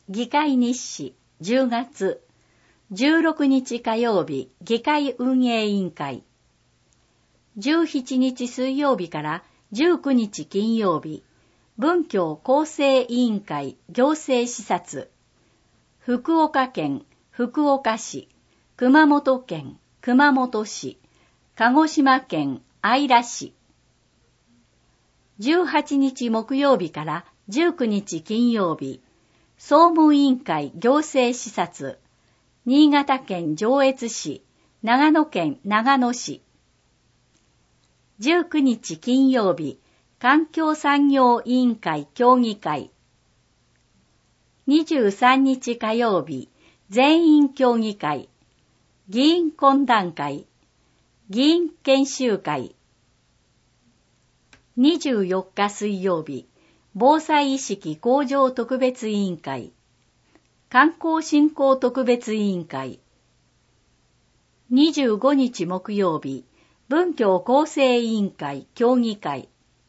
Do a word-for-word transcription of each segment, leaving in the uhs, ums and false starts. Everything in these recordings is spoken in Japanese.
議会日誌じゅうがつじゅうろくにち火曜日議会運営委員会、じゅうしちにち水曜日からじゅうくにち金曜日文教厚生委員会行政視察、福岡県福岡市、熊本県熊本市、鹿児島県姶良市、じゅうはちにち木曜日からじゅうくにち金曜日総務委員会行政視察、新潟県上越市、長野県長野市、じゅうくにち金曜日環境産業委員会協議会、にじゅうさんにち火曜日全員協議会、議員懇談会、議員研修会、にじゅうよっか水曜日防災意識向上特別委員会、観光振興特別委員会、にじゅうごにち木曜日文教厚生委員会協議会、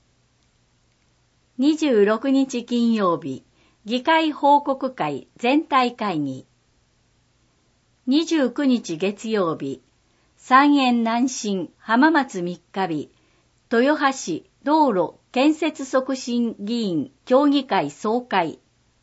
にじゅうろくにち金曜日議会報告会全体会議、にじゅうくにち月曜日三遠南進浜松三日日豊橋道路建設促進議員協議会総会、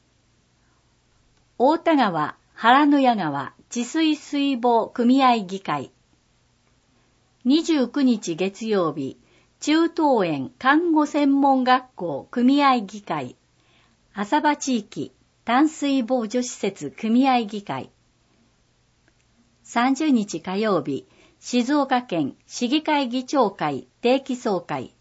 大田川原野谷川治水水防組合議会、にじゅうくにち月曜日中東園看護専門学校組合議会、浅場地域淡水防除施設組合議会、さんじゅうにち火曜日静岡県市議会議長会定期総会、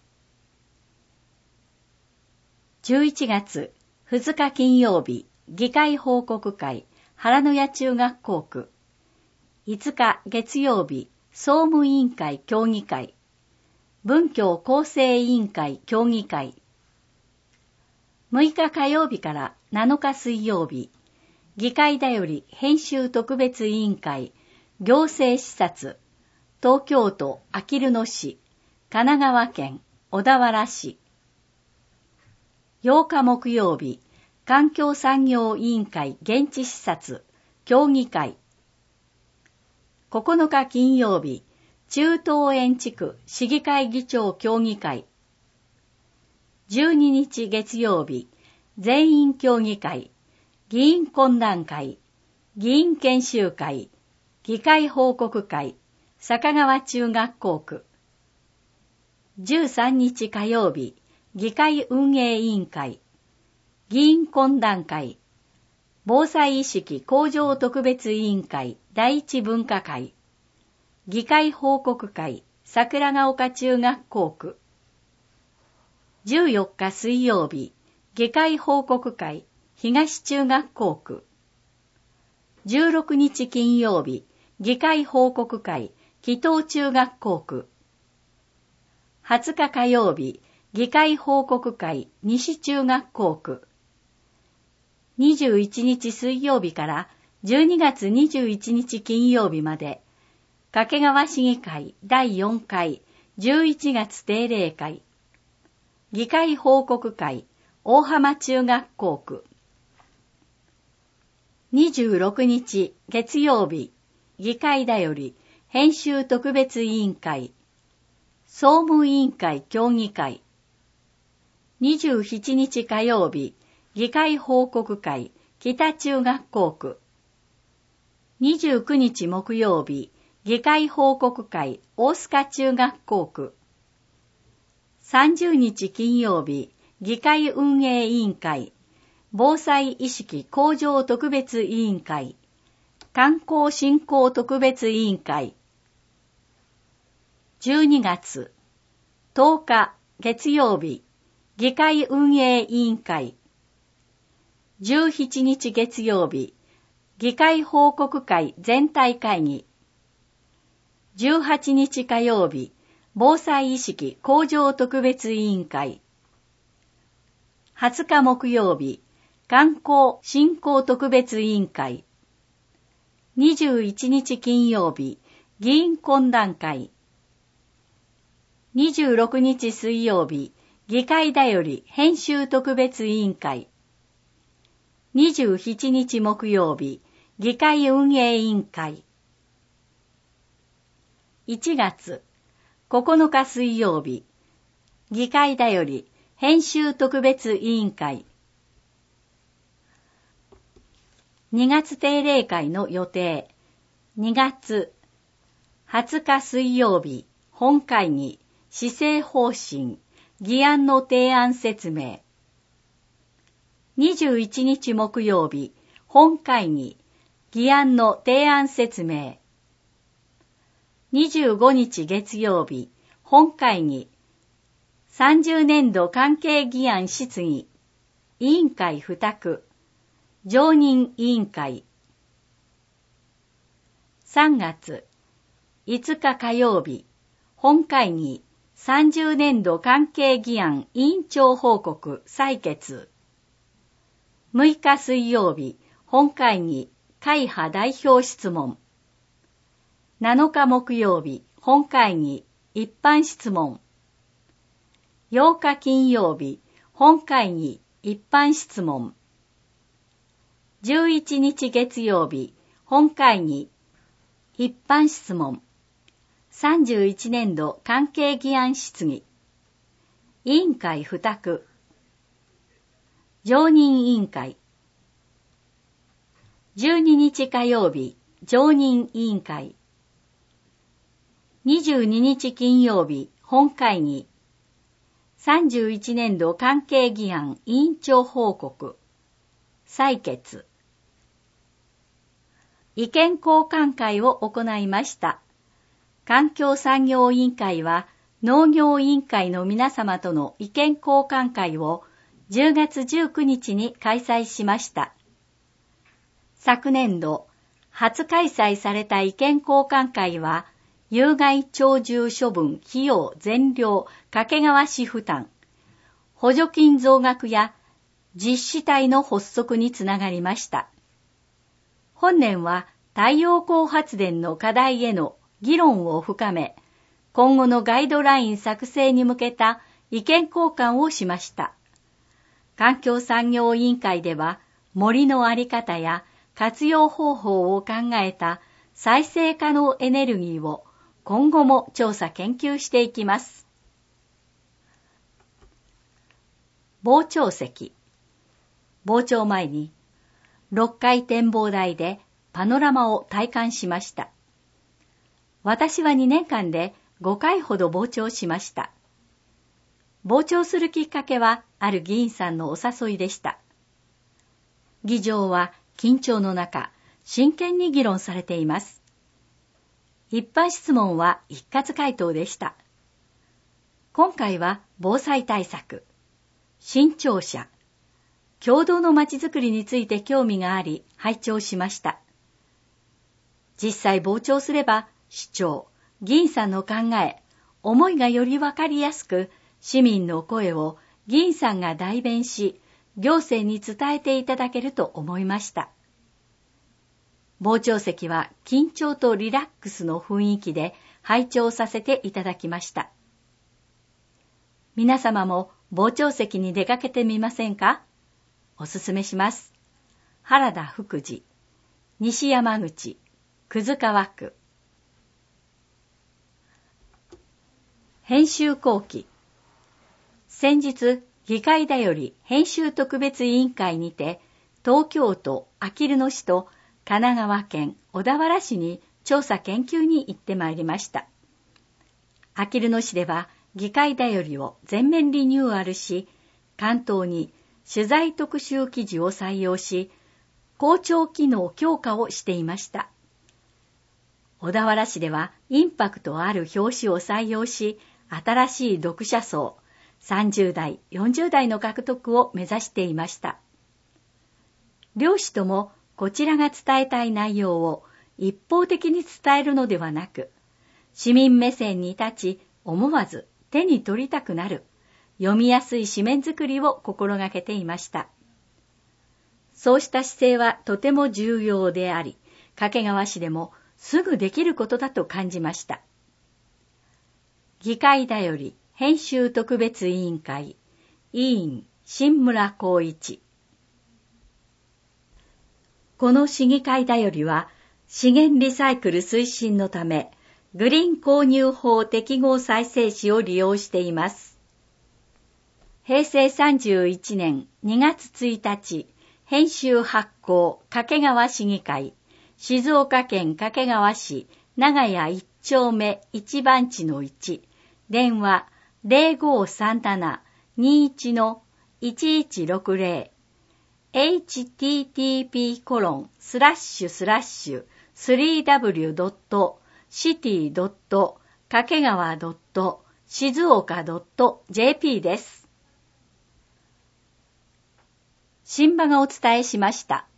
じゅういちがつふつか金曜日議会報告会原野谷中学校区、いつか月曜日総務委員会協議会、文教厚生委員会協議会、むいか火曜日からなのか水曜日議会だより編集特別委員会行政視察、東京都あきる野市、神奈川県小田原市、ようか木曜日環境産業委員会現地視察協議会、ここのか金曜日中東園地区市議会議長協議会、じゅうににち月曜日全員協議会、議員懇談会、議員研修会、議会報告会坂川中学校区、じゅうさんにち火曜日議会運営委員会、議員懇談会、防災意識向上特別委員会第一文化会、議会報告会桜ヶ丘中学校区、じゅうよっか水曜日議会報告会東中学校区、じゅうろくにち金曜日議会報告会木東中学校区、はつか火曜日議会報告会西中学校区、にじゅういちにち水曜日からじゅうにがつにじゅういちにち金曜日まで掛川市議会だいよんかいじゅういちがつ定例会、議会報告会大浜中学校区、にじゅうろくにち月曜日議会だより編集特別委員会、総務委員会協議会、にじゅうしちにち火曜日議会報告会北中学校区、にじゅうくにち木曜日議会報告会大須賀中学校区、さんじゅうにち金曜日議会運営委員会防災意識向上特別委員会観光振興特別委員会、じゅうにがつとおか月曜日議会運営委員会、じゅうしちにち月曜日議会報告会全体会議、じゅうはちにち火曜日防災意識向上特別委員会、はつか木曜日観光振興特別委員会、にじゅういちにち金曜日議員懇談会、にじゅうろくにち水曜日議会だより編集特別委員会、 にじゅうしちにち木曜日、議会運営委員会。いちがつここのか水曜日、議会だより編集特別委員会。にがつ定例会の予定。にがつはつか水曜日、本会議、施政方針、議案の提案説明。にじゅういちにち木曜日、本会議、議案の提案説明。にじゅうごにち月曜日、本会議、さんじゅうねんど関係議案質疑、委員会付託、常任委員会。さんがついつか火曜日、本会議、さんじゅうねんど関係議案委員長報告採決。むいか水曜日、本会議、会派代表質問。なのか木曜日、本会議、一般質問。ようか金曜日、本会議、一般質問。じゅういちにち月曜日、本会議、一般質問。さんじゅういちねんど関係議案質疑。委員会付託。常任委員会。じゅうににち火曜日、常任委員会。にじゅうににち金曜日、本会議。さんじゅういちねんど関係議案委員長報告。採決。意見交換会を行いました。環境産業委員会は農業委員会の皆様との意見交換会をじゅうがつじゅうくにちに開催しました。昨年度、初開催された意見交換会は、有害鳥獣処分費用全量掛川市負担、補助金増額や実施体の発足につながりました。本年は太陽光発電の課題への議論を深め、今後のガイドライン作成に向けた意見交換をしました。環境産業委員会では、森の在り方や活用方法を考えた再生可能エネルギーを今後も調査研究していきます。傍聴席。傍聴前にろっかい展望台でパノラマを体感しました。私はにねんかんでごかいほど傍聴しました。傍聴するきっかけはある議員さんのお誘いでした。議場は緊張の中、真剣に議論されています。一般質問は一括回答でした。今回は防災対策、新庁舎、共同のまちづくりについて興味があり拝聴しました。実際傍聴すれば市長、議員さんの考え、思いがよりわかりやすく、市民の声を議員さんが代弁し、行政に伝えていただけると思いました。傍聴席は緊張とリラックスの雰囲気で拝聴させていただきました。皆様も傍聴席に出かけてみませんか？おすすめします。原田福次、西山口、葛川区。編集後期。先日、議会だより編集特別委員会にて、東京都あきる野市と神奈川県小田原市に調査研究に行ってまいりました。あきる野市では議会だよりを全面リニューアルし、関東に取材特集記事を採用し、校長機能強化をしていました。小田原市ではインパクトある表紙を採用し、新しい読者層、さんじゅうだい、よんじゅうだいの獲得を目指していました。両市ともこちらが伝えたい内容を一方的に伝えるのではなく、市民目線に立ち思わず手に取りたくなる、読みやすい紙面作りを心がけていました。そうした姿勢はとても重要であり、掛川市でもすぐできることだと感じました。議会だより編集特別委員会委員新村光一。 この市議会だよりは、資源リサイクル推進のため、グリーン購入法適合再生紙を利用しています。平成さんじゅういちねんにがつついたち、編集発行掛川市議会、静岡県掛川市長屋いち丁目いち番地のいち、電話 ゼロごさんななにいちのいちいちろくゼロ エイチティーティーピーコロンスラッシュスラッシュスリーダブリュードットシティドット掛川ドット静岡ドットジェーピー です。新馬がお伝えしました。